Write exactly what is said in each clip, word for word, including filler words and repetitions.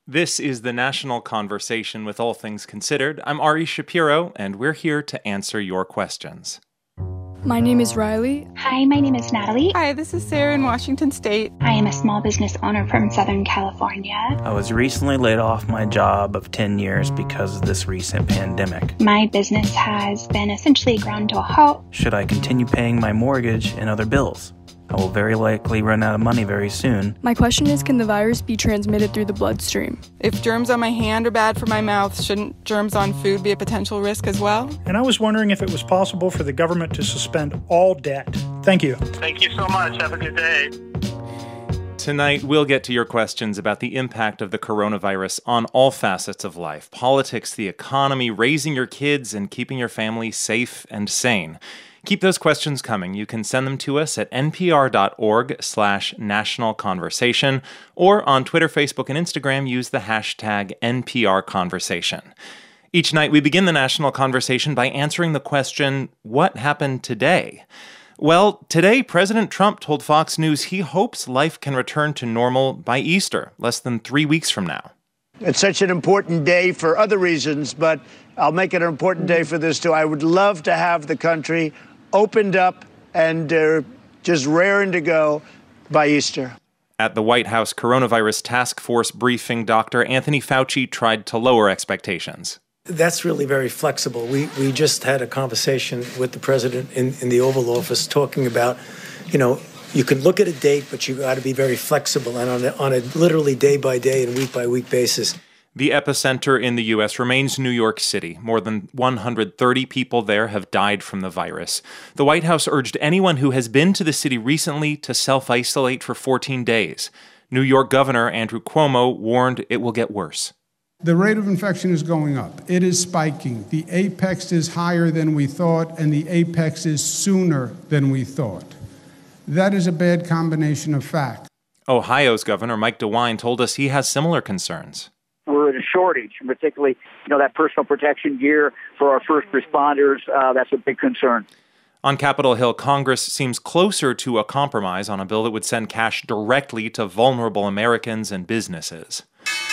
This is the National Conversation with All Things Considered. I'm Ari Shapiro, and we're here to answer your questions. My name is Riley. Hi, my name is Natalie. Hi, this is Sarah in Washington State. I am a small business owner from Southern California. I was recently laid off my job of ten years because of this recent pandemic. My business has been essentially ground to a halt. Should I continue paying my mortgage and other bills? I will very likely run out of money very soon. My question is, can the virus be transmitted through the bloodstream? If germs on my hand are bad for my mouth, shouldn't germs on food be a potential risk as well? And I was wondering if it was possible for the government to suspend all debt. Thank you. Thank you so much. Have a good day. Tonight, we'll get to your questions about the impact of the coronavirus on all facets of life: politics, the economy, raising your kids, and keeping your family safe and sane. Keep those questions coming. You can send them to us at npr.org slash national conversation, or on Twitter, Facebook, and Instagram, use the hashtag N P R Conversation. Each night, we begin the national conversation by answering the question, what happened today? Well, today, President Trump told Fox News he hopes life can return to normal by Easter, less than three weeks from now. It's such an important day for other reasons, but I'll make it an important day for this, too. I would love to have the country opened up and uh, just raring to go by Easter. At the White House Coronavirus Task Force briefing, Doctor Anthony Fauci tried to lower expectations. That's really very flexible. We we just had a conversation with the president in, in the Oval Office talking about, you know, you can look at a date, but you got to be very flexible and on a, on a literally day-by-day and week-by-week basis. The epicenter in the U S remains New York City. More than one hundred thirty people there have died from the virus. The White House urged anyone who has been to the city recently to self-isolate for fourteen days. New York Governor Andrew Cuomo warned it will get worse. The rate of infection is going up. It is spiking. The apex is higher than we thought, and the apex is sooner than we thought. That is a bad combination of facts. Ohio's Governor Mike DeWine told us he has similar concerns. We're in a shortage, particularly, you know, that personal protection gear for our first responders. Uh, that's a big concern. On Capitol Hill, Congress seems closer to a compromise on a bill that would send cash directly to vulnerable Americans and businesses.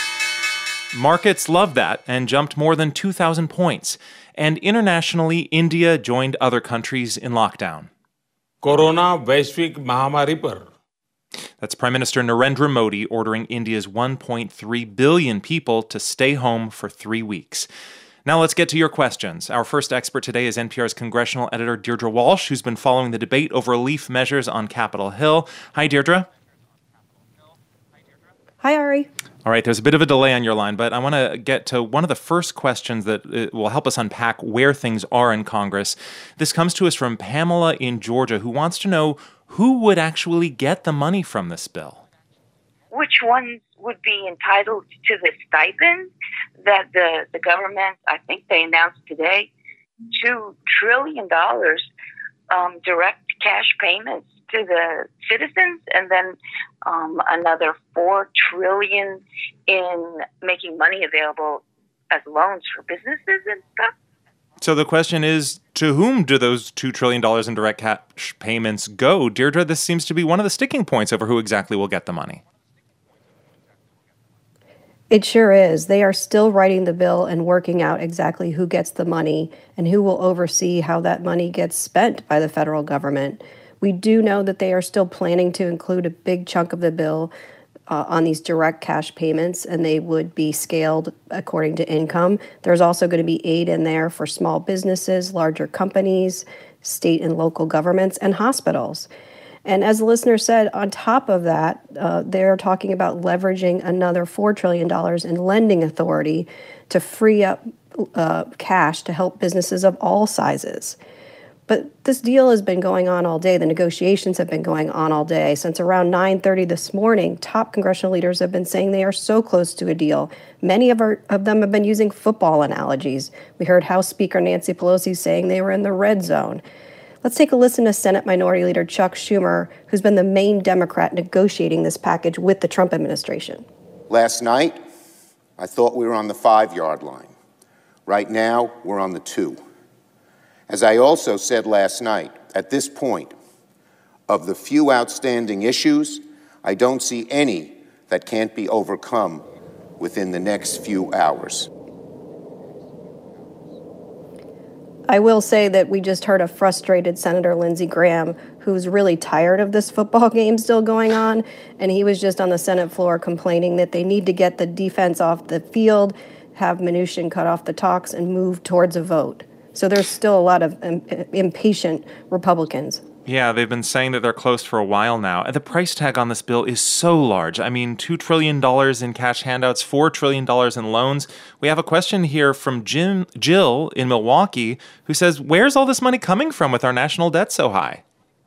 Markets loved that and jumped more than two thousand points. And internationally, India joined other countries in lockdown. Corona वैश्विक महामारी पर. That's Prime Minister Narendra Modi ordering India's one point three billion people to stay home for three weeks. Now let's get to your questions. Our first expert today is N P R's congressional editor Deirdre Walsh, who's been following the debate over relief measures on Capitol Hill. Hi, Deirdre. Hi, Ari. All right, there's a bit of a delay on your line, but I want to get to one of the first questions that will help us unpack where things are in Congress. This comes to us from Pamela in Georgia, who wants to know who would actually get the money from this bill. Which ones would be entitled to the stipend that the, the government, I think they announced today, two trillion dollars um, direct cash payments to the citizens, and then um, another four trillion dollars in making money available as loans for businesses and stuff. So the question is, to whom do those two trillion dollars in direct cash payments go? Deirdre, this seems to be one of the sticking points over who exactly will get the money. It sure is. They are still writing the bill and working out exactly who gets the money and who will oversee how that money gets spent by the federal government. We do know that they are still planning to include a big chunk of the bill uh, on these direct cash payments, and they would be scaled according to income. There's also going to be aid in there for small businesses, larger companies, state and local governments, and hospitals. And as the listener said, on top of that, uh, they're talking about leveraging another four trillion dollars in lending authority to free up uh, cash to help businesses of all sizes. But this deal has been going on all day. The negotiations have been going on all day. Since around nine thirty this morning, top congressional leaders have been saying they are so close to a deal. Many of, our, of them have been using football analogies. We heard House Speaker Nancy Pelosi saying they were in the red zone. Let's take a listen to Senate Minority Leader Chuck Schumer, who's been the main Democrat negotiating this package with the Trump administration. Last night, I thought we were on the five-yard line. Right now, we're on the two. As I also said last night, at this point, of the few outstanding issues, I don't see any that can't be overcome within the next few hours. I will say that we just heard a frustrated Senator Lindsey Graham who's really tired of this football game still going on, and he was just on the Senate floor complaining that they need to get the defense off the field, have Mnuchin cut off the talks, and move towards a vote. So there's still a lot of um, impatient Republicans. Yeah, they've been saying that they're closed for a while now. And the price tag on this bill is so large. I mean, two trillion dollars in cash handouts, four trillion dollars in loans. We have a question here from Jim, Jill in Milwaukee, who says, where's all this money coming from with our national debt so high?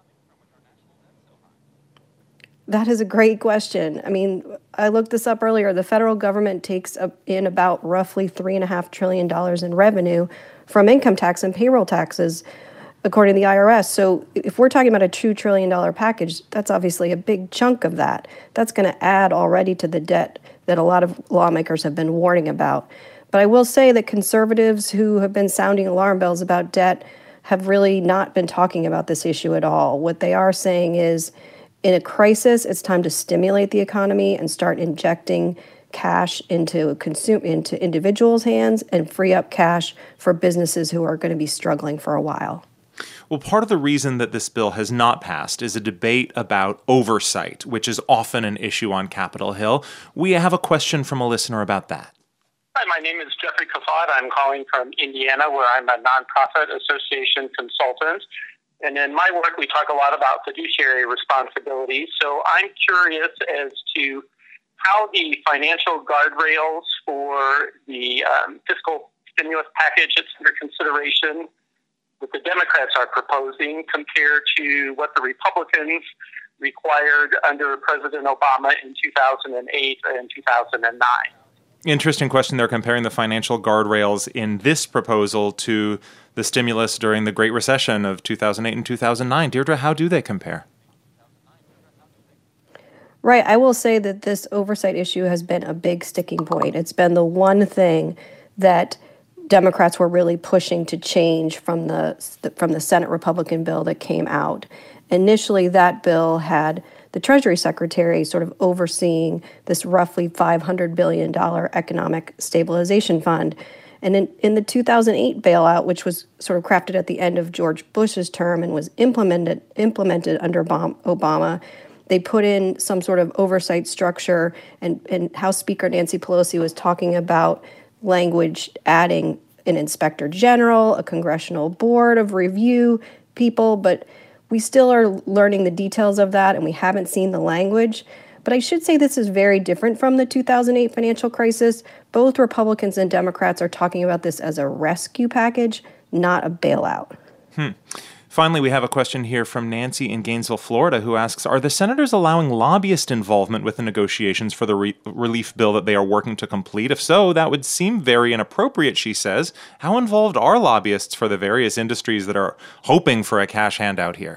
That is a great question. I mean, I looked this up earlier. The federal government takes in about roughly three point five trillion dollars in revenue from income tax and payroll taxes, according to the I R S. So if we're talking about a two trillion dollars package, that's obviously a big chunk of that. That's going to add already to the debt that a lot of lawmakers have been warning about. But I will say that conservatives who have been sounding alarm bells about debt have really not been talking about this issue at all. What they are saying is, in a crisis, it's time to stimulate the economy and start injecting cash into consume into individuals' hands and free up cash for businesses who are going to be struggling for a while. Well, part of the reason that this bill has not passed is a debate about oversight, which is often an issue on Capitol Hill. We have a question from a listener about that. Hi, my name is Jeffrey Kafad. I'm calling from Indiana, where I'm a nonprofit association consultant. And in my work, we talk a lot about fiduciary responsibility. So I'm curious as to how the financial guardrails for the um, fiscal stimulus package that's under consideration that the Democrats are proposing compare to what the Republicans required under President Obama in two thousand eight and two thousand nine. Interesting question. They're comparing the financial guardrails in this proposal to the stimulus during the Great Recession of two thousand eight and two thousand nine. Deirdre, how do they compare? Right. I will say that this oversight issue has been a big sticking point. It's been the one thing that Democrats were really pushing to change from the from the Senate Republican bill that came out. Initially, that bill had the Treasury Secretary sort of overseeing this roughly five hundred billion dollars economic stabilization fund. And in, in the two thousand eight bailout, which was sort of crafted at the end of George Bush's term and was implemented implemented under Obama, they put in some sort of oversight structure, and, and House Speaker Nancy Pelosi was talking about language adding an inspector general, a congressional board of review people, but we still are learning the details of that, and we haven't seen the language. But I should say this is very different from the two thousand eight financial crisis. Both Republicans and Democrats are talking about this as a rescue package, not a bailout. Hmm. Finally, we have a question here from Nancy in Gainesville, Florida, who asks, are the senators allowing lobbyist involvement with the negotiations for the re- relief bill that they are working to complete? If so, that would seem very inappropriate, she says. How involved are lobbyists for the various industries that are hoping for a cash handout here?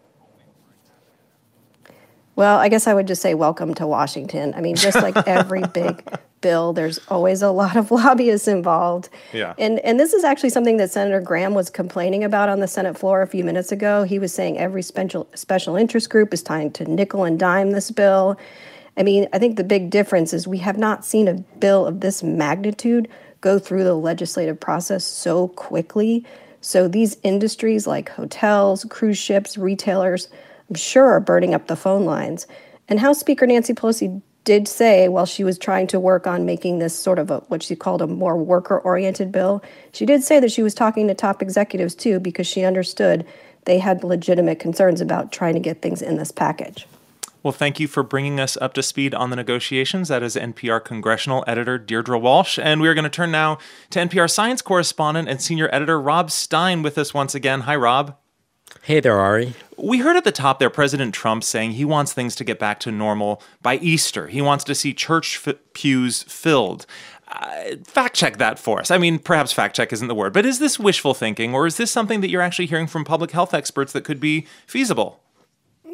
Well, I guess I would just say welcome to Washington. I mean, just like every big bill, there's always a lot of lobbyists involved. Yeah. And and this is actually something that Senator Graham was complaining about on the Senate floor a few minutes ago. He was saying every special special interest group is trying to nickel and dime this bill. I mean, I think the big difference is we have not seen a bill of this magnitude go through the legislative process so quickly. So these industries like hotels, cruise ships, retailers, I'm sure are burning up the phone lines. And House Speaker Nancy Pelosi did say, while she was trying to work on making this sort of a what she called a more worker-oriented bill, she did say that she was talking to top executives too, because she understood they had legitimate concerns about trying to get things in this package. Well, thank you for bringing us up to speed on the negotiations. That is N P R congressional editor Deirdre Walsh. And we are going to turn now to N P R science correspondent and senior editor Rob Stein with us once again. Hi, Rob. Hey there, Ari. We heard at the top there President Trump saying he wants things to get back to normal by Easter. He wants to see church f- pews filled. Uh, fact check that for us. I mean, perhaps fact check isn't the word, but is this wishful thinking, or is this something that you're actually hearing from public health experts that could be feasible?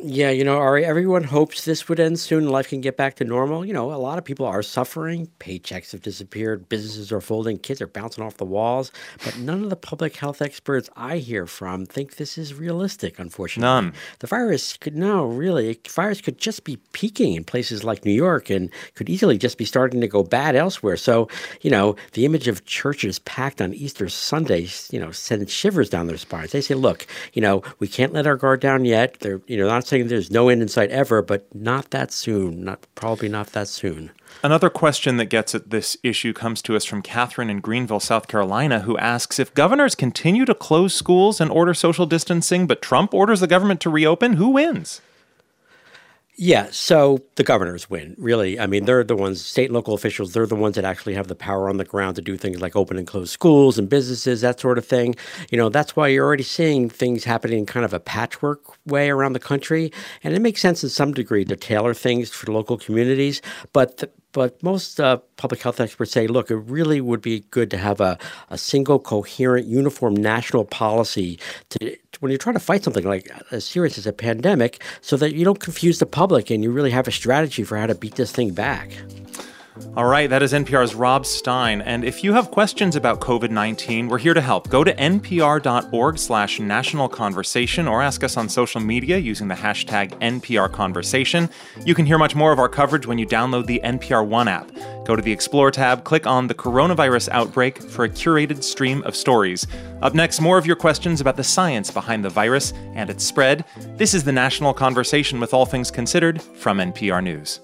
Yeah, you know, Ari, everyone hopes this would end soon and life can get back to normal. You know, a lot of people are suffering. Paychecks have disappeared. Businesses are folding. Kids are bouncing off the walls. But none of the public health experts I hear from think this is realistic, unfortunately. None. The virus could, no, really, the virus could just be peaking in places like New York and could easily just be starting to go bad elsewhere. So, you know, the image of churches packed on Easter Sunday, you know, sends shivers down their spines. They say, look, you know, we can't let our guard down yet. They're, you know, not saying there's no end in sight ever, but not that soon. Not probably not that soon. Another question that gets at this issue comes to us from Catherine in Greenville, South Carolina, who asks, if governors continue to close schools and order social distancing, but Trump orders the government to reopen, who wins? Yeah, so the governors win, really. I mean, they're the ones, state and local officials, they're the ones that actually have the power on the ground to do things like open and close schools and businesses, that sort of thing. You know, that's why you're already seeing things happening in kind of a patchwork way around the country. And it makes sense in some degree to tailor things for local communities. But the, But most uh, public health experts say, look, it really would be good to have a, a single, coherent, uniform national policy to, to when you're trying to fight something like as serious as a pandemic, so that you don't confuse the public and you really have a strategy for how to beat this thing back. All right, that is N P R's Rob Stein. And if you have questions about covid nineteen, we're here to help. Go to npr.org slash national conversation or ask us on social media using the hashtag N P R Conversation. You can hear much more of our coverage when you download the N P R One app. Go to the Explore tab, click on the coronavirus outbreak for a curated stream of stories. Up next, more of your questions about the science behind the virus and its spread. This is the National Conversation with All Things Considered from N P R News.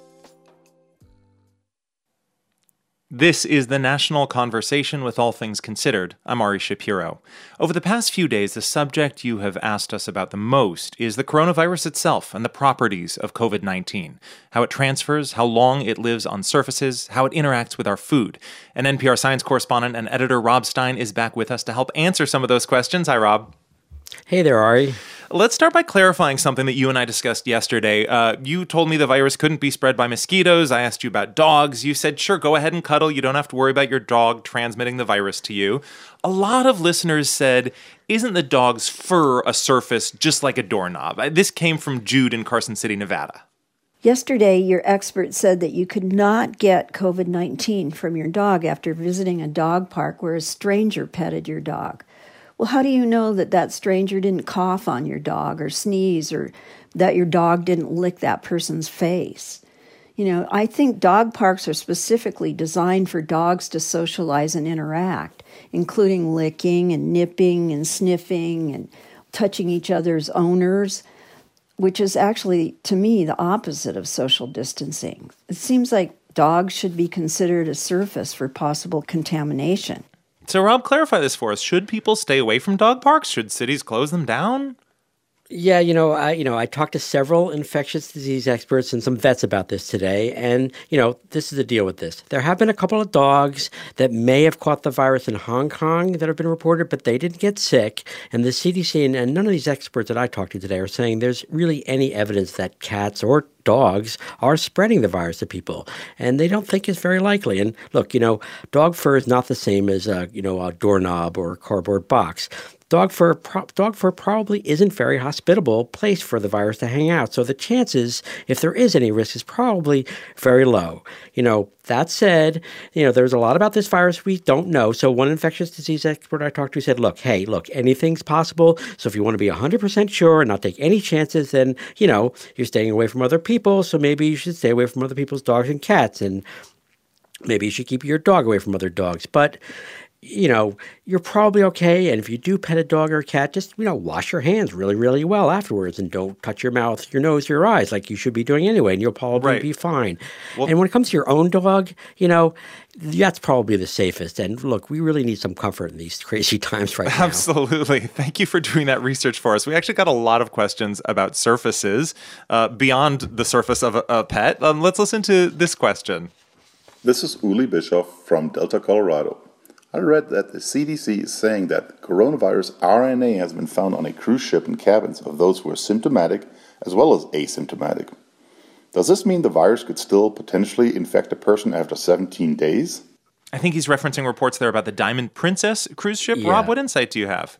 This is the National Conversation with All Things Considered. I'm Ari Shapiro. Over the past few days, the subject you have asked us about the most is the coronavirus itself and the properties of covid nineteen, how it transfers, how long it lives on surfaces, how it interacts with our food. And N P R science correspondent and editor Rob Stein is back with us to help answer some of those questions. Hi, Rob. Hey there, Ari. Let's start by clarifying something that you and I discussed yesterday. Uh, you told me the virus couldn't be spread by mosquitoes. I asked you about dogs. You said, sure, go ahead and cuddle. You don't have to worry about your dog transmitting the virus to you. A lot of listeners said, isn't the dog's fur a surface just like a doorknob? This came from Jude in Carson City, Nevada. Yesterday, your expert said that you could not get covid nineteen from your dog after visiting a dog park where a stranger petted your dog. Well, how do you know that that stranger didn't cough on your dog or sneeze or that your dog didn't lick that person's face? You know, I think dog parks are specifically designed for dogs to socialize and interact, including licking and nipping and sniffing and touching each other's owners, which is actually, to me, the opposite of social distancing. It seems like dogs should be considered a surface for possible contamination. So, Rob, clarify this for us. Should people stay away from dog parks? Should cities close them down? Yeah, you know, I you know, I talked to several infectious disease experts and some vets about this today, and, you know, this is the deal with this. There have been a couple of dogs that may have caught the virus in Hong Kong that have been reported, but they didn't get sick, and the C D C and, and none of these experts that I talked to today are saying there's really any evidence that cats or dogs are spreading the virus to people, and they don't think it's very likely. And look, you know, dog fur is not the same as, a, you know, a doorknob or a cardboard box. Dog fur, pro- dog fur probably isn't a very hospitable place for the virus to hang out. So the chances, if there is any risk, is probably very low. You know, that said, you know, there's a lot about this virus we don't know. So one infectious disease expert I talked to said, look, hey, look, anything's possible. So if you want to be one hundred percent sure and not take any chances, then, you know, you're staying away from other people. So maybe you should stay away from other people's dogs and cats. And maybe you should keep your dog away from other dogs. But you know, you're probably okay. And if you do pet a dog or a cat, just, you know, wash your hands really, really well afterwards and don't touch your mouth, your nose, your eyes like you should be doing anyway, and you'll probably right. be fine. Well, and when it comes to your own dog, you know, that's probably the safest. And look, we really need some comfort in these crazy times right now. Absolutely. Thank you for doing that research for us. We actually got a lot of questions about surfaces uh, beyond the surface of a, a pet. Um, let's listen to this question. This is Uli Bischoff from Delta, Colorado. I read that the C D C is saying that coronavirus R N A has been found on a cruise ship in cabins of those who are symptomatic as well as asymptomatic. Does this mean the virus could still potentially infect a person after seventeen days? I think he's referencing reports there about the Diamond Princess cruise ship. Yeah. Rob, what insight do you have?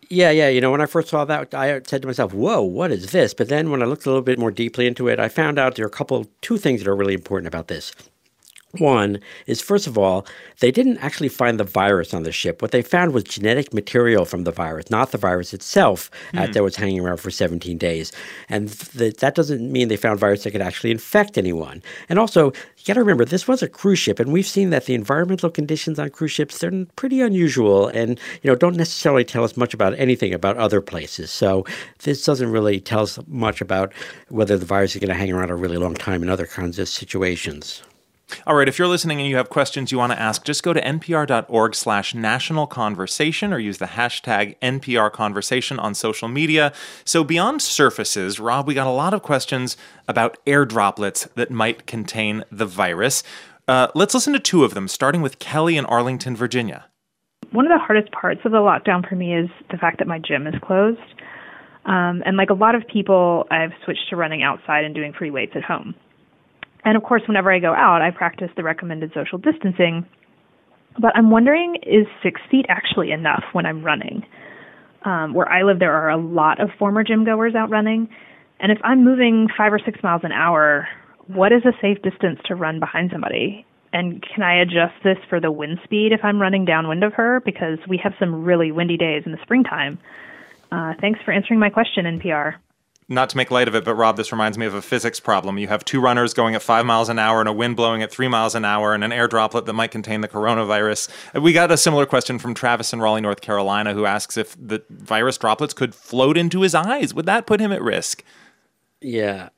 Yeah, yeah. You know, when I first saw that, I said to myself, whoa, what is this? But then when I looked a little bit more deeply into it, I found out there are a couple, two things that are really important about this. One is, first of all, they didn't actually find the virus on the ship. What they found was genetic material from the virus, not the virus itself mm. uh, that was hanging around for seventeen days. And th- that doesn't mean they found virus that could actually infect anyone. And also, you got to remember, this was a cruise ship, and we've seen that the environmental conditions on cruise ships, they're pretty unusual and, you know, don't necessarily tell us much about anything about other places. So this doesn't really tell us much about whether the virus is going to hang around a really long time in other kinds of situations. All right, if you're listening and you have questions you want to ask, just go to npr.org slash national conversation or use the hashtag N P R conversation on social media. So beyond surfaces, Rob, we got a lot of questions about air droplets that might contain the virus. Uh, let's listen to two of them, starting with Kelly in Arlington, Virginia. One of the hardest parts of the lockdown for me is the fact that my gym is closed. Um, and like a lot of people, I've switched to running outside and doing free weights at home. And of course, whenever I go out, I practice the recommended social distancing. But I'm wondering, is six feet actually enough when I'm running? Um, where I live, there are a lot of former gym goers out running. And if I'm moving five or six miles an hour, what is a safe distance to run behind somebody? And can I adjust this for the wind speed if I'm running downwind of her? Because we have some really windy days in the springtime. Uh, thanks for answering my question, N P R. Not to make light of it, but Rob, this reminds me of a physics problem. You have two runners going at five miles an hour and a wind blowing at three miles an hour and an air droplet that might contain the coronavirus. We got a similar question from Travis in Raleigh, North Carolina, who asks if the virus droplets could float into his eyes. Would that put him at risk? Yeah.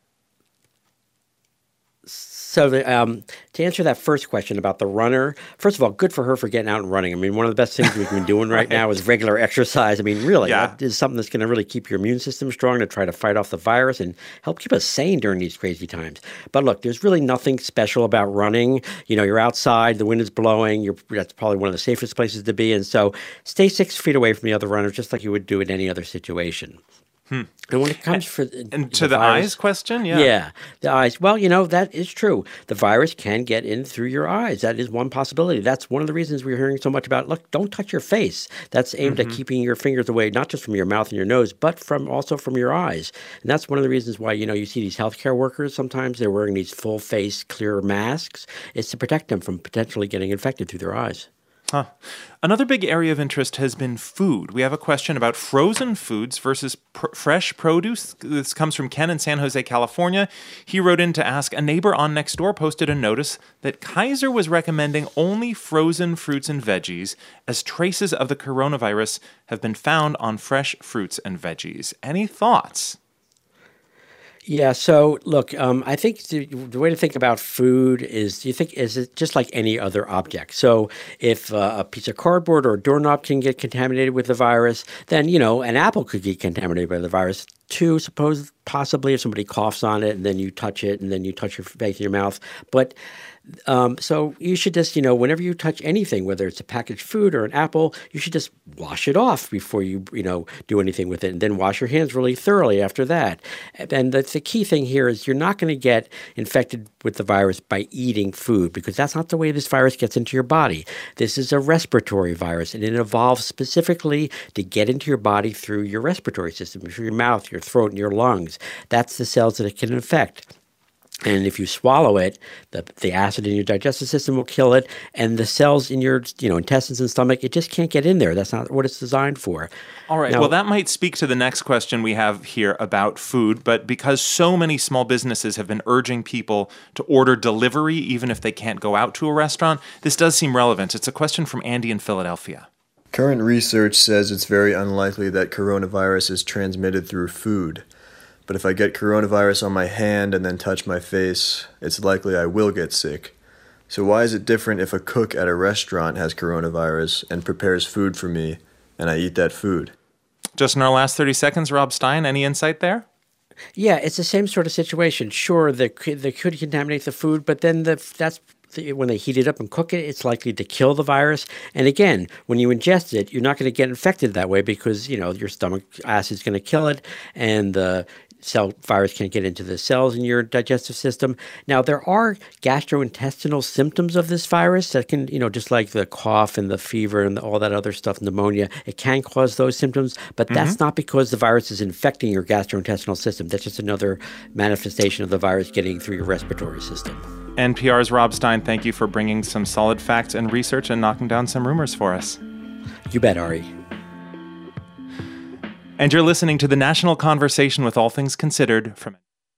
So the, um, to answer that first question about the runner, first of all, good for her for getting out and running. I mean, one of the best things we've been doing right, right now is regular exercise. I mean, really, yeah. that is something that's going to really keep your immune system strong to try to fight off the virus and help keep us sane during these crazy times. But look, there's really nothing special about running. You know, you're outside, the wind is blowing. You're, that's probably one of the safest places to be. And so stay six feet away from the other runners, just like you would do in any other situation. Hmm. And when it comes for and to the, the virus, eyes question, yeah, yeah, the eyes. Well, you know that is true. The virus can get in through your eyes. That is one possibility. That's one of the reasons we're hearing so much about. Look, don't touch your face. That's aimed mm-hmm. at keeping your fingers away, not just from your mouth and your nose, but from also from your eyes. And that's one of the reasons why you know you see these healthcare workers. Sometimes they're wearing these full face clear masks. It's to protect them from potentially getting infected through their eyes. Huh. Another big area of interest has been food. We have a question about frozen foods versus pr- fresh produce. This comes from Ken in San Jose, California. He wrote in to ask, a neighbor on Nextdoor posted a notice that Kaiser was recommending only frozen fruits and veggies as traces of the coronavirus have been found on fresh fruits and veggies. Any thoughts? Yeah. So look, um, I think the, the way to think about food is, you think is it just like any other object. So if uh, a piece of cardboard or a doorknob can get contaminated with the virus, then you know an apple could get contaminated by the virus. Two, suppose possibly if somebody coughs on it and then you touch it and then you touch your face in your mouth. But um, so you should just, you know, whenever you touch anything, whether it's a packaged food or an apple, you should just wash it off before you, you know, do anything with it. And then wash your hands really thoroughly after that. And the, the key thing here is you're not going to get infected with the virus by eating food, because that's not the way this virus gets into your body. This is a respiratory virus, and it evolves specifically to get into your body through your respiratory system, through your mouth, your throat, and your lungs. That's the cells that it can infect. And if you swallow it, the the acid in your digestive system will kill it, and the cells in your you know intestines and stomach, it just can't get in there. That's not what it's designed for. All right. Now, well, that might speak to the next question we have here about food, but because so many small businesses have been urging people to order delivery even if they can't go out to a restaurant, this does seem relevant. It's a question from Andy in Philadelphia. Current research says it's very unlikely that coronavirus is transmitted through food. But if I get coronavirus on my hand and then touch my face, it's likely I will get sick. So why is it different if a cook at a restaurant has coronavirus and prepares food for me and I eat that food? Just in our last thirty seconds, Rob Stein, any insight there? Yeah, it's the same sort of situation. Sure, they could, they could contaminate the food, but then the, that's when they heat it up and cook it, it's likely to kill the virus. And again, when you ingest it, you're not going to get infected that way because, you know, your stomach acid is going to kill it, and the cell virus can get into the cells in your digestive system. Now, there are gastrointestinal symptoms of this virus that can, you know, just like the cough and the fever and all that other stuff, pneumonia, it can cause those symptoms, but mm-hmm. that's not because the virus is infecting your gastrointestinal system. That's just another manifestation of the virus getting through your respiratory system. N P R's Rob Stein, thank you for bringing some solid facts and research and knocking down some rumors for us. You bet, Ari. And you're listening to the National Conversation with All Things Considered from...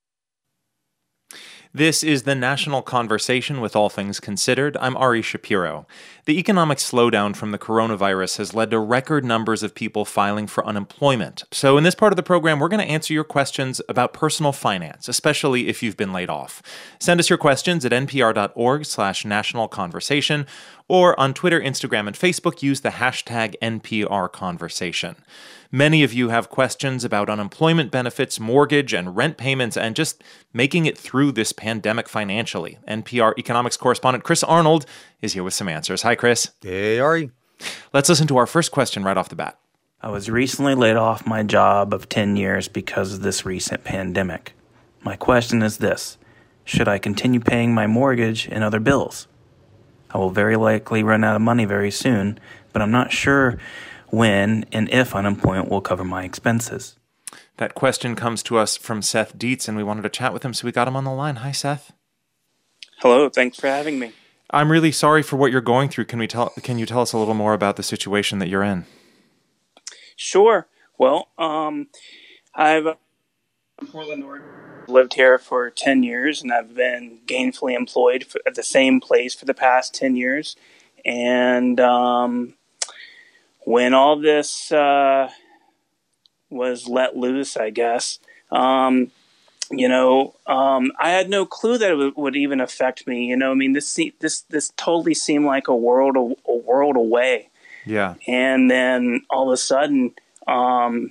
This is the National Conversation with All Things Considered. I'm Ari Shapiro. The economic slowdown from the coronavirus has led to record numbers of people filing for unemployment. So in this part of the program, we're going to answer your questions about personal finance, especially if you've been laid off. Send us your questions at npr.org slash national conversation, or on Twitter, Instagram, and Facebook, use the hashtag N P R Conversation. Many of you have questions about unemployment benefits, mortgage and rent payments, and just making it through this pandemic financially. N P R economics correspondent Chris Arnold is here with some answers. Hi, Chris. Hey, Ari. Let's listen to our first question right off the bat. I was recently laid off my job of ten years because of this recent pandemic. My question is this: should I continue paying my mortgage and other bills? I will very likely run out of money very soon, but I'm not sure when and if unemployment will cover my expenses. That question comes to us from Seth Dietz, and we wanted to chat with him, so we got him on the line. Hi, Seth. Hello, thanks for having me. I'm really sorry for what you're going through. Can we tell? Can you tell us a little more about the situation that you're in? Sure. Well, um, I've in Portland, Oregon, lived here for ten years, and I've been gainfully employed for, at the same place for the past ten years. And um, when all this uh, was let loose, I guess, um, you know, um, I had no clue that it would, would even affect me. You know, I mean, this this this totally seemed like a world a world away. Yeah. And then all of a sudden, um,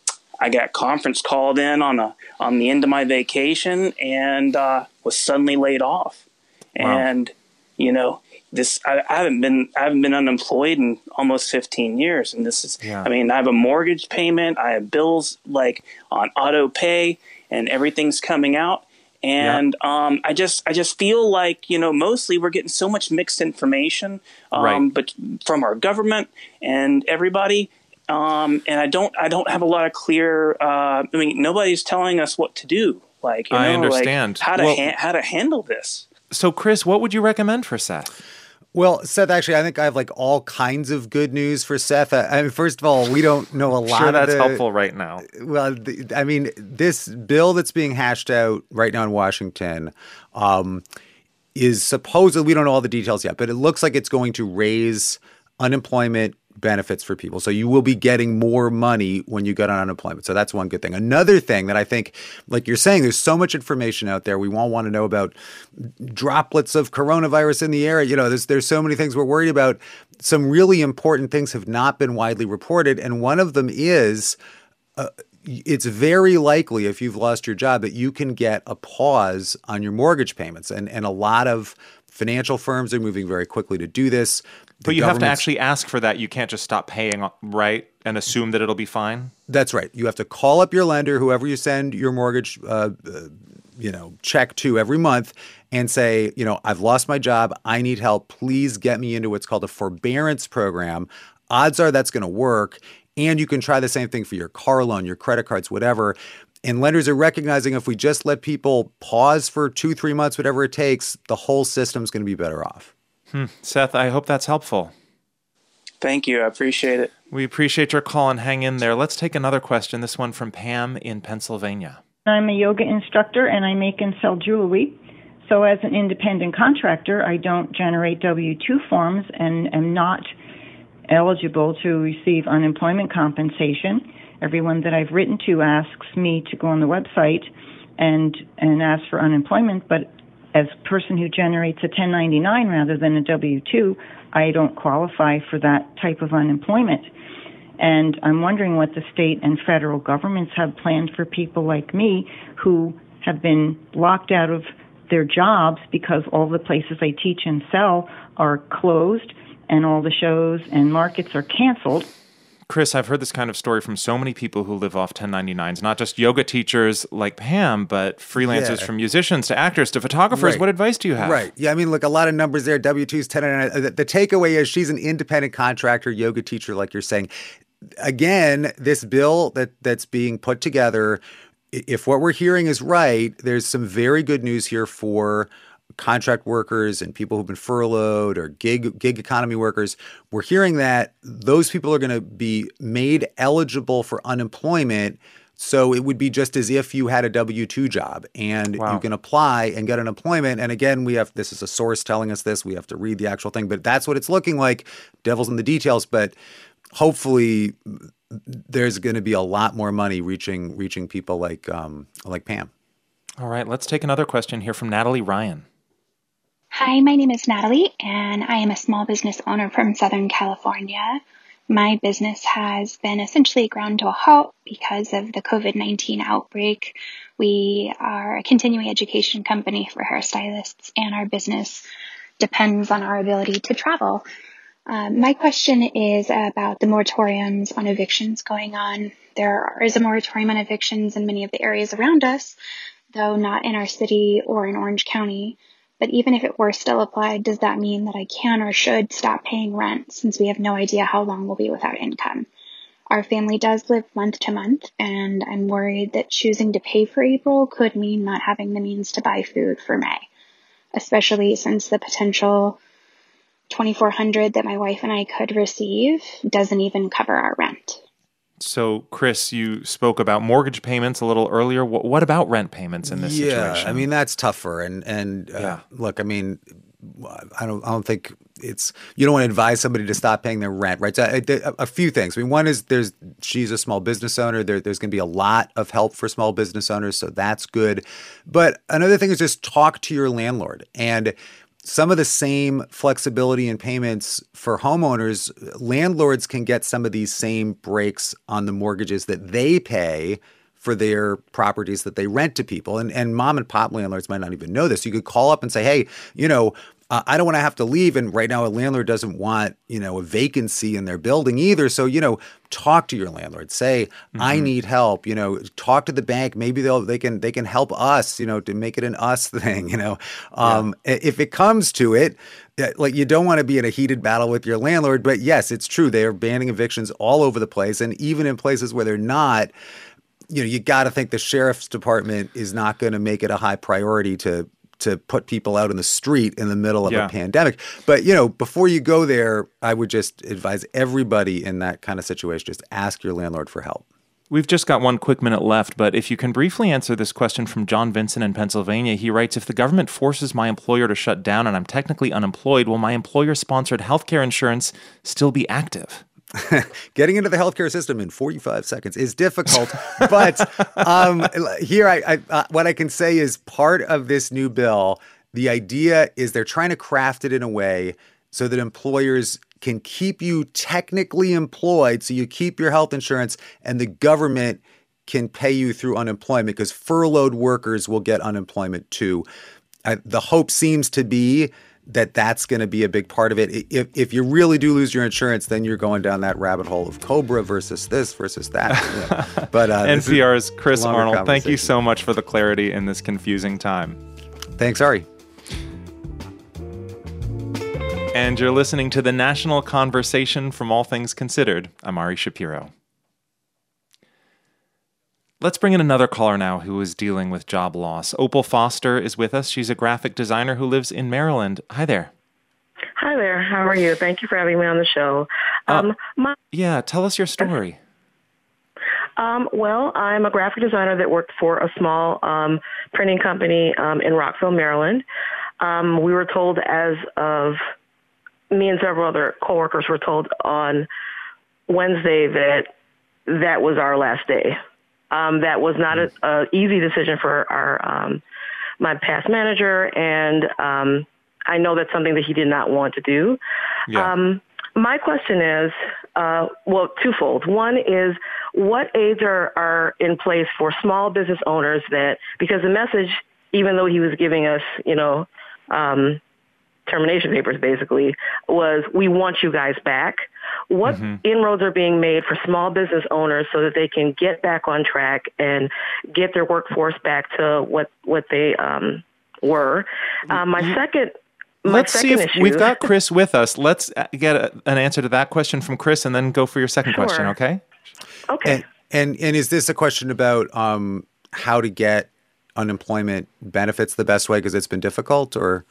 I got conference called in on a on the end of my vacation, and uh, was suddenly laid off. Wow. And you know, this I, I haven't been I haven't been unemployed in almost fifteen years, and this is Yeah. I mean, I have a mortgage payment, I have bills like on auto pay, and everything's coming out. And yeah. um, I just I just feel like, you know, mostly we're getting so much mixed information, um, Right. but from our government and everybody. Um, and I don't, I don't have a lot of clear. Uh, I mean, nobody's telling us what to do. Like, you know, I understand. Like how to Well- ha- how to handle this. So, Chris, what would you recommend for Seth? Well, Seth, actually, I think I have like all kinds of good news for Seth. I I mean, first of all, we don't know a lot Sure, of that's the- helpful right now. Well, the, I mean, this bill that's being hashed out right now in Washington um, is supposedly, we don't know all the details yet, but it looks like it's going to raise unemployment benefits for people. So you will be getting more money when you get on unemployment. So that's one good thing. Another thing that I think, like you're saying, there's so much information out there. We won't want to know about droplets of coronavirus in the air. You know, there's there's so many things we're worried about. Some really important things have not been widely reported. And one of them is uh, it's very likely if you've lost your job that you can get a pause on your mortgage payments. And, and a lot of financial firms are moving very quickly to do this. The But you have to government's- actually ask for that. You can't just stop paying, right, and assume that it'll be fine? That's right. You have to call up your lender, whoever you send your mortgage, uh, uh, you know, check to every month, and say, you know, I've lost my job. I need help. Please get me into what's called a forbearance program. Odds are that's going to work. And you can try the same thing for your car loan, your credit cards, whatever. And lenders are recognizing if we just let people pause for two, three months, whatever it takes, the whole system's going to be better off. Hmm. Seth, I hope that's helpful. Thank you. I appreciate it. We appreciate your call and hang in there. Let's take another question, this one from Pam in Pennsylvania. I'm a yoga instructor and I make and sell jewelry. So as an independent contractor, I don't generate W two forms and am not eligible to receive unemployment compensation. Everyone that I've written to asks me to go on the website and and ask for unemployment, but as a person who generates a ten ninety-nine rather than a W two, I don't qualify for that type of unemployment. And I'm wondering what the state and federal governments have planned for people like me who have been locked out of their jobs because all the places I teach and sell are closed and all the shows and markets are canceled. Chris, I've heard this kind of story from so many people who live off ten ninety-nines, not just yoga teachers like Pam, but freelancers Yeah. from musicians to actors to photographers. Right. What advice do you have? Right. Yeah, I mean, look, a lot of numbers there. W two's ten ninety-nine. The, the takeaway is she's an independent contractor, yoga teacher, like you're saying. Again, this bill that that's being put together, if what we're hearing is right, there's some very good news here for contract workers and people who've been furloughed or gig gig economy workers. We're hearing that those people are going to be made eligible for unemployment. So it would be just as if you had a W two job and Wow. you can apply and get unemployment. And again, we have, this is a source telling us this, we have to read the actual thing, but that's what it's looking like. Devil's in the details, but hopefully there's going to be a lot more money reaching reaching people like um, like Pam. All right, let's take another question here from Natalie Ryan. Hi, my name is Natalie, and I am a small business owner from Southern California. My business has been essentially ground to a halt because of the COVID nineteen outbreak. We are a continuing education company for hairstylists, and our business depends on our ability to travel. Um, my question is about the moratoriums on evictions going on. There is a moratorium on evictions in many of the areas around us, though not in our city or in Orange County. But even if it were still applied, does that mean that I can or should stop paying rent since we have no idea how long we'll be without income? Our family does live month to month, and I'm worried that choosing to pay for April could mean not having the means to buy food for May, especially since the potential twenty-four hundred dollars that my wife and I could receive doesn't even cover our rent. So, Chris, you spoke about mortgage payments a little earlier. What, what about rent payments in this yeah, situation? I mean, that's tougher. And, and uh, Yeah. look, I mean, I don't I don't think it's, you don't want to advise somebody to stop paying their rent, right? So a, a few things. I mean, one is there's, she's a small business owner. There, there's going to be a lot of help for small business owners. So that's good. But another thing is just talk to your landlord. And some of the same flexibility in payments for homeowners, landlords can get some of these same breaks on the mortgages that they pay for their properties that they rent to people. And, and mom and pop landlords might not even know this. You could call up and say, hey, you know, uh, I don't want to have to leave. And right now a landlord doesn't want, you know, a vacancy in their building either. So, you know, talk to your landlord, say, mm-hmm. I need help, you know, talk to the bank. Maybe they'll, they can, they can help us, you know, to make it an us thing, you know, um, yeah. If it comes to it, like you don't want to be in a heated battle with your landlord, but yes, it's true. They are banning evictions all over the place. And even in places where they're not, you know, you got to think the sheriff's department is not going to make it a high priority to to put people out in the street in the middle of yeah. a pandemic. But, you know, before you go there, I would just advise everybody in that kind of situation, just ask your landlord for help. We've just got one quick minute left, but if you can briefly answer this question from John Vincent in Pennsylvania, he writes, if the government forces my employer to shut down and I'm technically unemployed, will my employer-sponsored healthcare insurance still be active? Getting into the healthcare system in forty-five seconds is difficult, but um, here I, I uh, what I can say is part of this new bill, the idea is they're trying to craft it in a way so that employers can keep you technically employed, so you keep your health insurance, and the government can pay you through unemployment because furloughed workers will get unemployment too. Uh, the hope seems to be that that's going to be a big part of it. If if you really do lose your insurance, then you're going down that rabbit hole of COBRA versus this versus that. You know. But uh, N P R's Chris Arnold, thank you so much for the clarity in this confusing time. Thanks, Ari. And you're listening to the National Conversation from All Things Considered. I'm Ari Shapiro. Let's bring in another caller now who is dealing with job loss. Opal Foster is with us. She's a graphic designer who lives in Maryland. Hi there. Hi there. How are you? Thank you for having me on the show. Um, uh, my- yeah, tell us your story. Um, well, I'm a graphic designer that worked for a small um, printing company um, in Rockville, Maryland. Um, we were told as of, me and several other coworkers were told on Wednesday that that was our last day. Um, that was not an easy decision for our um, my past manager, and um, I know that's something that he did not want to do. Yeah. Um, my question is, uh, well, twofold. One is, what aids are, are in place for small business owners that, because the message, even though he was giving us, you know, um, termination papers, basically, was we want you guys back. What Mm-hmm. inroads are being made for small business owners so that they can get back on track and get their workforce back to what, what they um, were? Um, my second my Let's second see if issue, we've got Chris with us. Let's uh, get a, an answer to that question from Chris and then go for your second Sure. question, okay? Okay. And, and and is this a question about um, how to get unemployment benefits the best way because it's been difficult, or?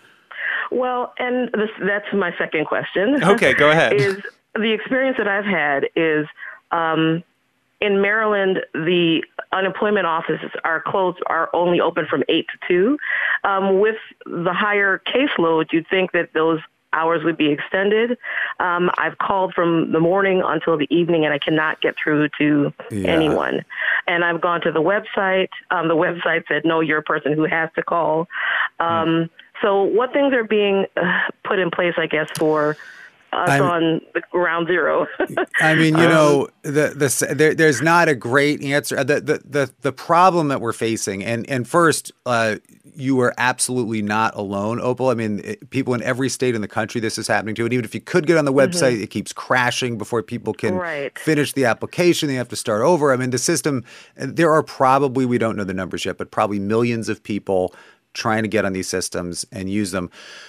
Well, and this, that's my second question. Okay, go ahead. Is the experience that I've had is um, in Maryland, the unemployment offices are closed, are only open from eight to two. Um, with the higher caseload, you'd think that those hours would be extended. Um, I've called from the morning until the evening, and I cannot get through to Yeah. anyone. And I've gone to the website. Um, the website said, no, you're a person who has to call. Um, so what things are being uh, put in place, I guess, for us I'm- on the ground zero? I mean, you know, the the there, there's not a great answer. The, the the the problem that we're facing, and and first, uh, you are absolutely not alone, Opal. I mean, it, people in every state in the country, this is happening to. And even if you could get on the website, Mhm. it keeps crashing before people can Right. finish the application. They have to start over. I mean, the system. There are probably, we don't know the numbers yet, but probably millions of people trying to get on these systems and use them.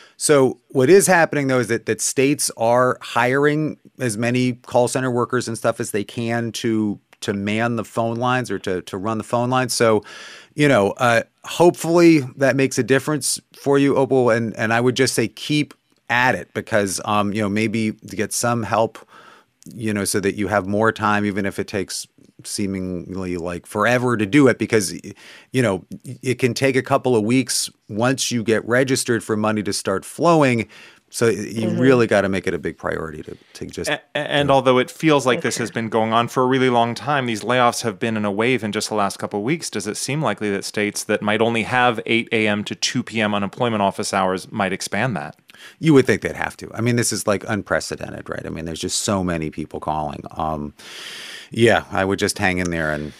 So what is happening, though, is that, that states are hiring as many call center workers and stuff as they can to to man the phone lines or to to run the phone lines. So, you know, uh, hopefully that makes a difference for you, Opal. And and I would just say keep at it because, um, you know, maybe to get some help, you know, so that you have more time, even if it takes seemingly like forever to do it, because, you know, it can take a couple of weeks once you get registered for money to start flowing. So you Mhm. really got to make it a big priority to, to just. A- And although it feels like this has been going on for a really long time, these layoffs have been in a wave in just the last couple of weeks. Does it seem likely that states that might only have eight a.m. to two p.m. unemployment office hours might expand that? You would think they'd have to. I mean, this is like unprecedented, right? I mean, there's just so many people calling. Um, yeah, I would just hang in there and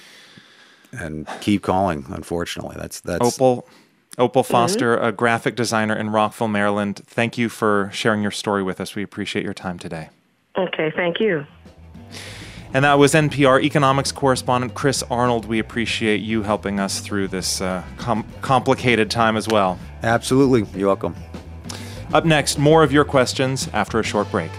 and keep calling. Unfortunately, that's that's Opal, Opal Foster, a graphic designer in Rockville, Maryland. Thank you for sharing your story with us. We appreciate your time today. Okay, thank you. And that was N P R economics correspondent Chris Arnold. We appreciate you helping us through this uh, com- complicated time as well. Absolutely. You're welcome. Up next, more of your questions after a short break.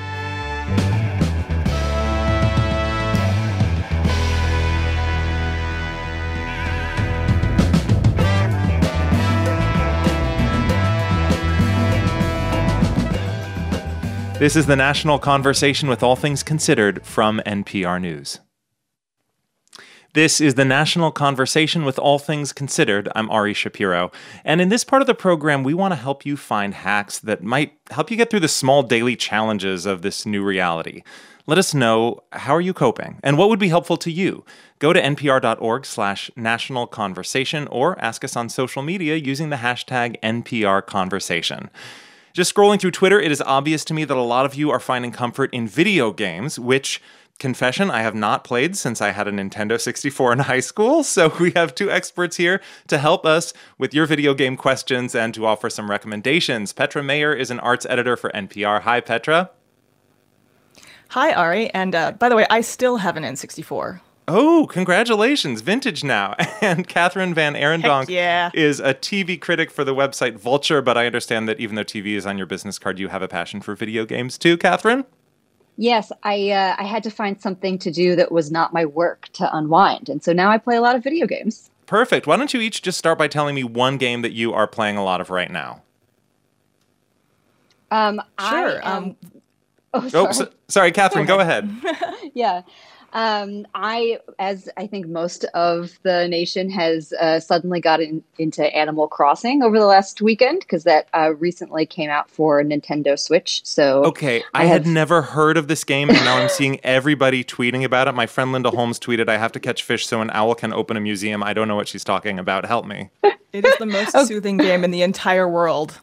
This is the National Conversation with All Things Considered from N P R News. This is the National Conversation with All Things Considered. I'm Ari Shapiro. And in this part of the program, we want to help you find hacks that might help you get through the small daily challenges of this new reality. Let us know, how are you coping? And what would be helpful to you? Go to npr.org slash national conversation or ask us on social media using the hashtag N P R Conversation. Just scrolling through Twitter, it is obvious to me that a lot of you are finding comfort in video games, which, confession, I have not played since I had a Nintendo sixty-four in high school. So we have two experts here to help us with your video game questions and to offer some recommendations. Petra Mayer is an arts editor for N P R. Hi, Petra. Hi, Ari. And uh, by the way, I still have an N sixty-four. Oh, congratulations. Vintage now. And Catherine Van Arendonk yeah. is a T V critic for the website Vulture, but I understand that even though T V is on your business card, you have a passion for video games too, Catherine? Yes, I uh, I had to find something to do that was not my work to unwind. And so now I play a lot of video games. Perfect. Why don't you each just start by telling me one game that you are playing a lot of right now? Um, Sure. I am... Um, oh, sorry. Oh, so, sorry, Catherine, go ahead. yeah. Um, I, as I think most of the nation has uh, suddenly gotten into Animal Crossing over the last weekend because that uh, recently came out for Nintendo Switch. So Okay, I, I had have... never heard of this game, and now I'm seeing everybody tweeting about it. My friend Linda Holmes tweeted, I have to catch fish so an owl can open a museum. I don't know what she's talking about. Help me. It is the most okay. soothing game in the entire world.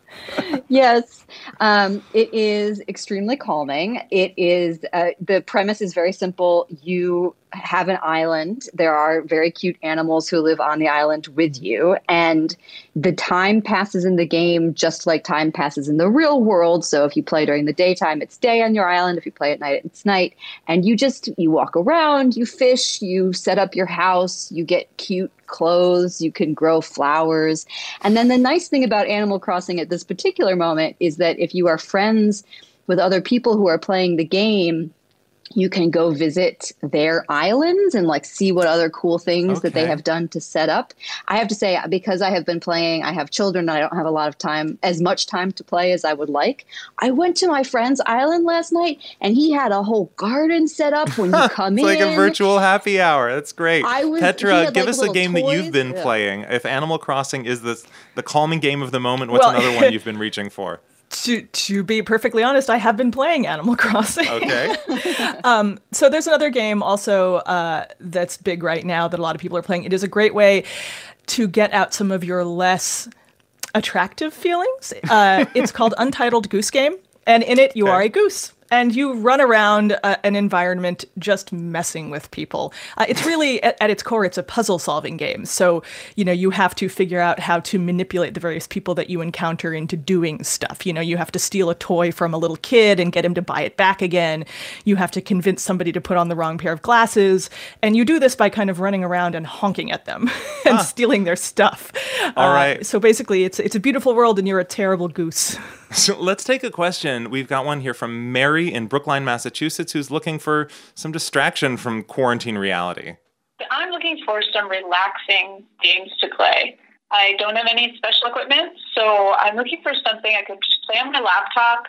Yes, um, it is extremely calming. It is, uh, the premise is very simple. You have an island. There are very cute animals who live on the island with you. And the time passes in the game just like time passes in the real world. So if you play during the daytime, it's day on your island. If you play at night, it's night. And you just, you walk around, you fish, you set up your house, you get cute clothes, you can grow flowers. And then the nice thing about Animal Crossing at this particular moment is that if you are friends with other people who are playing the game, you can go visit their islands and like see what other cool things okay. that they have done to set up. I have to say, because I have been playing, I have children, and I don't have a lot of time, as much time to play as I would like. I went to my friend's island last night and he had a whole garden set up when you come it's in. It's like a virtual happy hour. That's great. I was, Petra, had, give like, us a game toys. that you've been yeah. playing. If Animal Crossing is the, the calming game of the moment, what's well, another one you've been reaching for? To to be perfectly honest, I have been playing Animal Crossing. Okay. um, so there's another game also uh, that's big right now that a lot of people are playing. It is a great way to get out some of your less attractive feelings. Uh, it's called Untitled Goose Game, and in it you okay. are a goose. And you run around uh, an environment just messing with people. Uh, it's really, at, at its core, it's a puzzle-solving game. So, you know, you have to figure out how to manipulate the various people that you encounter into doing stuff. You know, you have to steal a toy from a little kid and get him to buy it back again. You have to convince somebody to put on the wrong pair of glasses. And you do this by kind of running around and honking at them and huh. stealing their stuff. All uh, right. So basically, it's it's a beautiful world and you're a terrible goose. So let's take a question. We've got one here from Mary in Brookline, Massachusetts, who's looking for some distraction from quarantine reality. I'm looking for some relaxing games to play. I don't have any special equipment, so I'm looking for something I could just play on my laptop,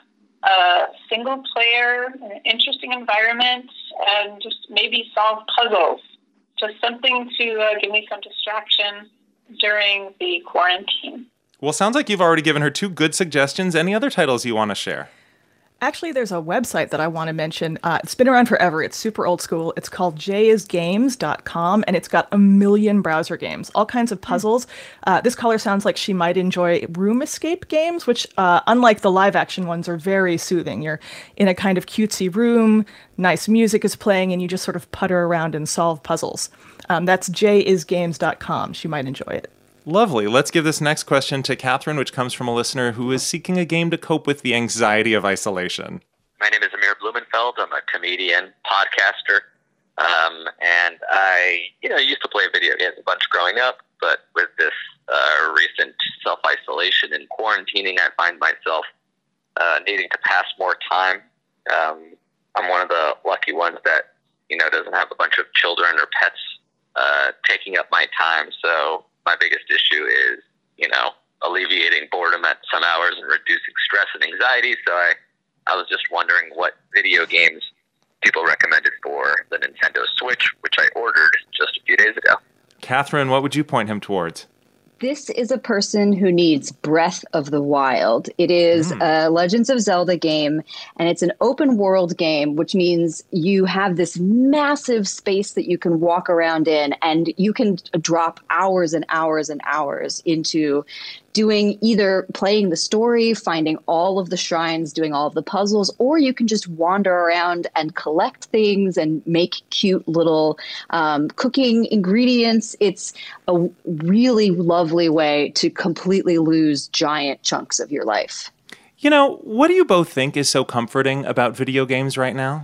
a single player, an interesting environment, and just maybe solve puzzles. Just something to uh, give me some distraction during the quarantine. Well, sounds like you've already given her two good suggestions. Any other titles you want to share? Actually, there's a website that I want to mention. Uh, it's been around forever. It's super old school. It's called j is games dot com, and it's got a million browser games, all kinds of puzzles. Uh, this caller sounds like she might enjoy room escape games, which, uh, unlike the live-action ones, are very soothing. You're in a kind of cutesy room, nice music is playing, and you just sort of putter around and solve puzzles. Um, that's j is games dot com. She might enjoy it. Lovely. Let's give this next question to Catherine, which comes from a listener who is seeking a game to cope with the anxiety of isolation. My name is Amir Blumenfeld. I'm a comedian, podcaster, um, and I, you know, used to play video games a bunch growing up, but with this uh, recent self-isolation and quarantining, I find myself uh, needing to pass more time. Um, I'm one of the lucky ones that, you know, doesn't have a bunch of children or pets uh, taking up my time, so my biggest issue is, you know, alleviating boredom at some hours and reducing stress and anxiety. So I, I was just wondering what video games people recommended for the Nintendo Switch, which I ordered just a few days ago. Catherine, what would you point him towards? This is a person who needs Breath of the Wild. It is mm. a Legends of Zelda game, and it's an open world game, which means you have this massive space that you can walk around in, and you can drop hours and hours and hours into doing either playing the story, finding all of the shrines, doing all of the puzzles, or you can just wander around and collect things and make cute little um, cooking ingredients. It's a really lovely way to completely lose giant chunks of your life. You know, what do you both think is so comforting about video games right now?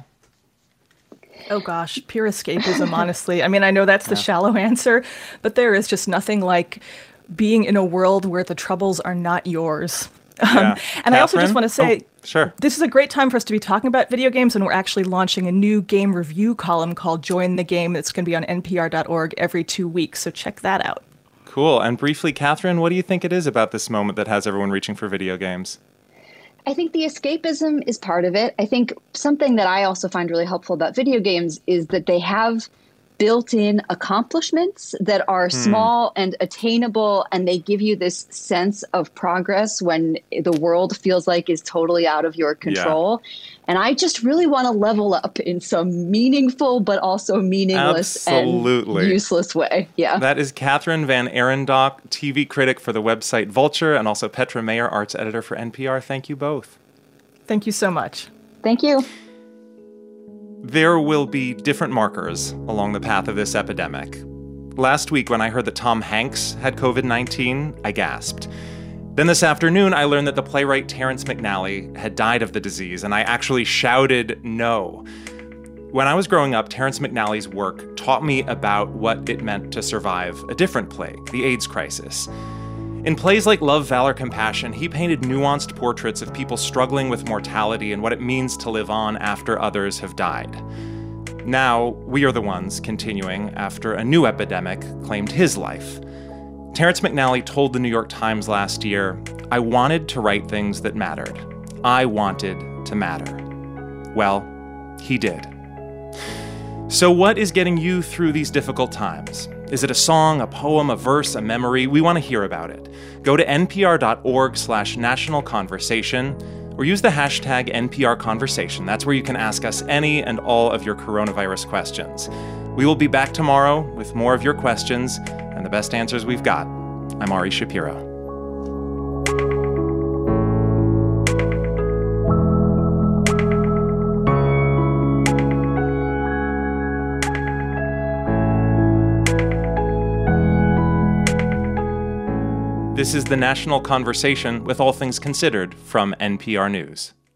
Oh gosh, pure escapism, honestly. I mean, I know that's the yeah. shallow answer, but there is just nothing like being in a world where the troubles are not yours. Yeah. Um, and Catherine? I also just want to say, oh, sure. This is a great time for us to be talking about video games, and we're actually launching a new game review column called Join the Game that's going to be on N P R dot org every two weeks, so check that out. Cool. And briefly, Catherine, what do you think it is about this moment that has everyone reaching for video games? I think the escapism is part of it. I think something that I also find really helpful about video games is that they have built-in accomplishments that are Hmm. small and attainable, and they give you this sense of progress when the world feels like is totally out of your control. And I just really want to level up in some meaningful but also meaningless Absolutely. and useless way. Yeah. That is Catherine Van Arendonk, T V critic for the website Vulture, and also Petra Mayer, arts editor for N P R. Thank you both. Thank you so much. Thank you. There will be different markers along the path of this epidemic. Last week, when I heard that Tom Hanks had covid nineteen, I gasped. Then this afternoon, I learned that the playwright Terrence McNally had died of the disease, and I actually shouted no. When I was growing up, Terrence McNally's work taught me about what it meant to survive a different plague, the AIDS crisis. In plays like Love, Valor, Compassion, he painted nuanced portraits of people struggling with mortality and what it means to live on after others have died. Now, we are the ones continuing after a new epidemic claimed his life. Terrence McNally told the New York Times last year, "I wanted to write things that mattered. I wanted to matter." Well, he did. So what is getting you through these difficult times? Is it a song, a poem, a verse, a memory? We want to hear about it. Go to npr.org slash national conversation or use the hashtag N P R Conversation. That's where you can ask us any and all of your coronavirus questions. We will be back tomorrow with more of your questions and the best answers we've got. I'm Ari Shapiro. This is the National Conversation with All Things Considered from N P R News.